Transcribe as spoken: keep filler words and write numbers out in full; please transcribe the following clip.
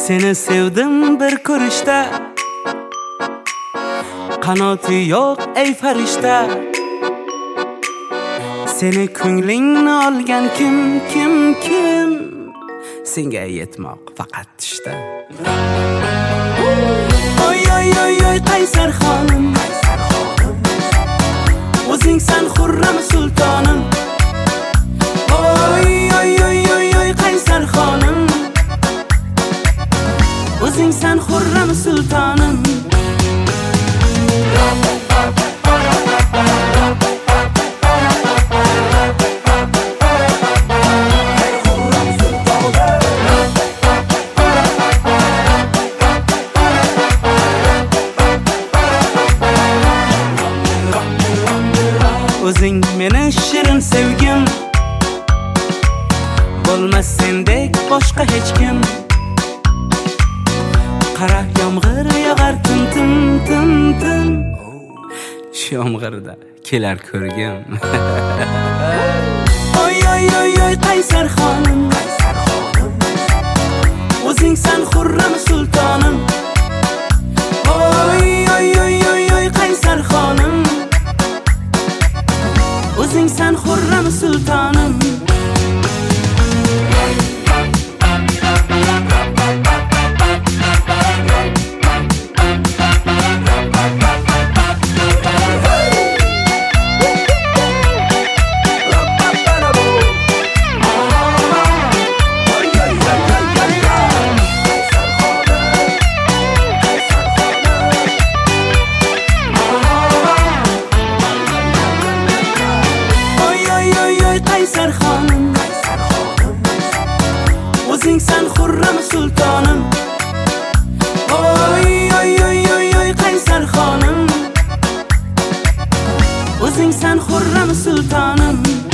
Seni sevdim bir ko'rishda, qanoti yo'q ey farishta. Seni ko'nglingni olgan kim, kim, kim? Senga yetmoq faqat tushda. Oy oy oy oy qaysar xonim, o'zing san xurram sultonim. Oy oy oy oy oy qaysar xonim, o'zing san xurram sultonim. O'zing meni shirin sevgim, bo'lmas sendek boshqa hech kim. Qara yomg'ir yog'ar tim tim tim tim, shu yomg'irda kelar ko'rgim. Oy oy oy oy qaysar xonim, o'zing san xurram sultonim. Oy oy oy oy oy qaysar xonim, o'zing san xurram sultonim. Qaysar xonim, o'zing san xurram sultonim. Oy oy oy oy oy qaysar xonim, o'zing san xurram sultonim.